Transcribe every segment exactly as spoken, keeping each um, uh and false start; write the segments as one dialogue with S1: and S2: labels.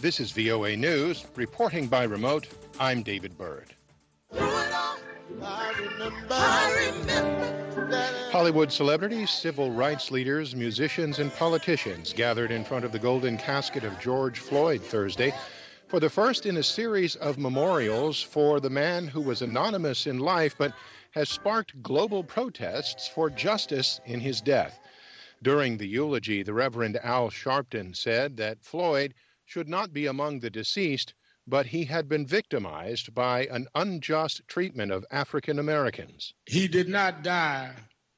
S1: This is V O A News. Reporting by remote, I'm David Byrd. Hollywood celebrities, civil rights leaders, musicians, and politicians gathered in front of the golden casket of George Floyd Thursday for the first in a series of memorials for the man who was anonymous in life but has sparked global protests for justice in his death. During the eulogy, the Reverend Al Sharpton said that Floyd should not be among the deceased, but he had been victimized by an unjust treatment of African Americans.
S2: He did not die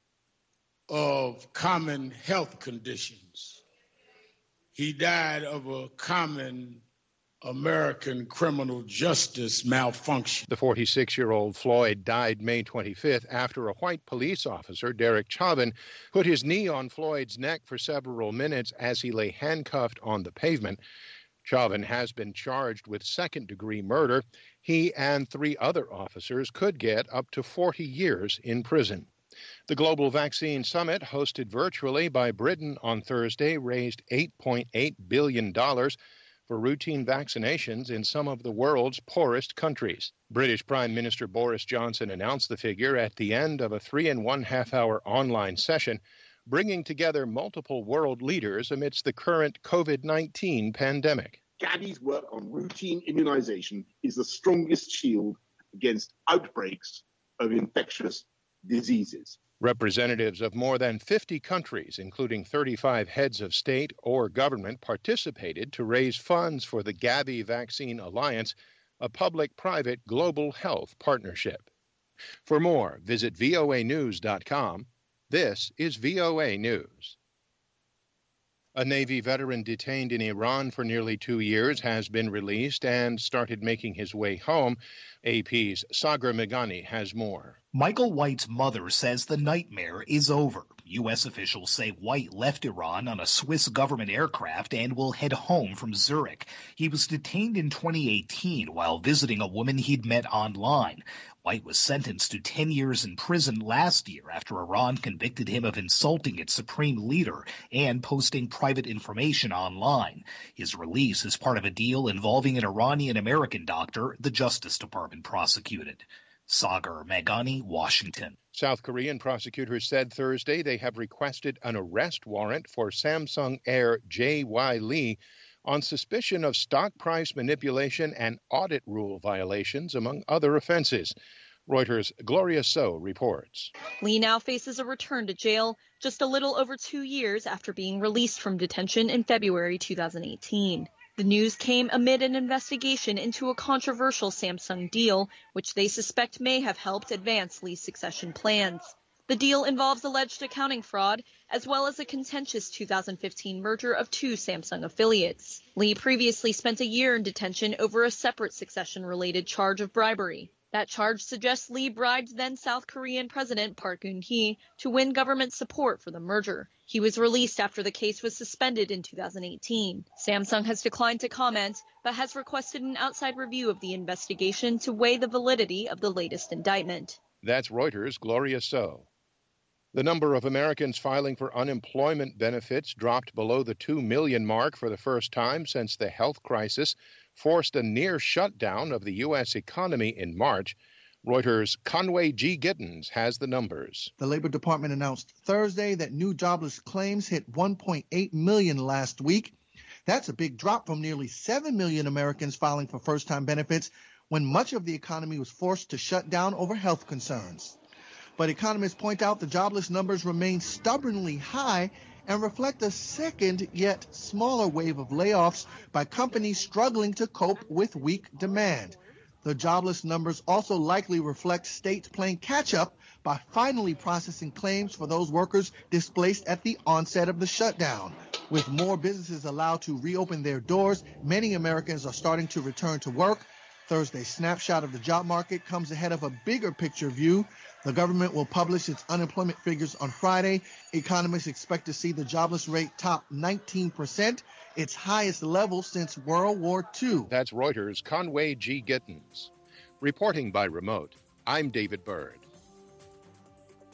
S2: of common health conditions. He died of a common American criminal justice malfunction.
S1: The forty-six-year-old Floyd died May twenty-fifth after a white police officer, Derek Chauvin, put his knee on Floyd's neck for several minutes as he lay handcuffed on the pavement. Chauvin has been charged with second-degree murder. He and three other officers could get up to forty years in prison. The Global Vaccine Summit, hosted virtually by Britain on Thursday, raised eight point eight billion dollars for routine vaccinations in some of the world's poorest countries. British Prime Minister Boris Johnson announced the figure at the end of a three and one half hour online session, bringing together multiple world leaders amidst the current COVID nineteen pandemic.
S3: Gavi's work on routine immunization is the strongest shield against outbreaks of infectious diseases.
S1: Representatives of more than fifty countries, including thirty-five heads of state or government, participated to raise funds for the Gavi Vaccine Alliance, a public-private global health partnership. For more, visit V O A news dot com. This is V O A News. A Navy veteran detained in Iran for nearly two years has been released and started making his way home. A P's Sagar Meghani has more.
S4: Michael White's mother says the nightmare is over. U S officials say White left Iran on a Swiss government aircraft and will head home from Zurich. He was detained in twenty eighteen while visiting a woman he'd met online. White was sentenced to ten years in prison last year after Iran convicted him of insulting its supreme leader and posting private information online. His release is part of a deal involving an Iranian-American doctor the Justice Department prosecuted. Sagar Meghani, Washington.
S1: South Korean prosecutors said Thursday they have requested an arrest warrant for Samsung heir Jae Y Lee on suspicion of stock price manipulation and audit rule violations, among other offenses. Reuters' Gloria So reports.
S5: Lee now faces a return to jail just a little over two years after being released from detention in February two thousand eighteen. The news came amid an investigation into a controversial Samsung deal, which they suspect may have helped advance Lee's succession plans. The deal involves alleged accounting fraud, as well as a contentious two thousand fifteen merger of two Samsung affiliates. Lee previously spent a year in detention over a separate succession-related charge of bribery. That charge suggests Lee bribed then South Korean President Park Geun-hye to win government support for the merger. He was released after the case was suspended in two thousand eighteen. Samsung has declined to comment, but has requested an outside review of the investigation to weigh the validity of the latest indictment.
S1: That's Reuters' Gloria So. The number of Americans filing for unemployment benefits dropped below the two million mark for the first time since the health crisis forced a near shutdown of the U S economy in March. Reuters' Conway G. Gittins has the numbers.
S6: The Labor Department announced Thursday that new jobless claims hit one point eight million last week. That's a big drop from nearly seven million Americans filing for first-time benefits when much of the economy was forced to shut down over health concerns. But economists point out the jobless numbers remain stubbornly high and reflect a second yet smaller wave of layoffs by companies struggling to cope with weak demand. The jobless numbers also likely reflect states playing catch-up by finally processing claims for those workers displaced at the onset of the shutdown. With more businesses allowed to reopen their doors, many Americans are starting to return to work. Thursday's snapshot of the job market comes ahead of a bigger picture view. The government will publish its unemployment figures on Friday. Economists expect to see the jobless rate top nineteen percent, its highest level since World War Two.
S1: That's Reuters' Conway G. Gittins. Reporting by remote, I'm David Byrd.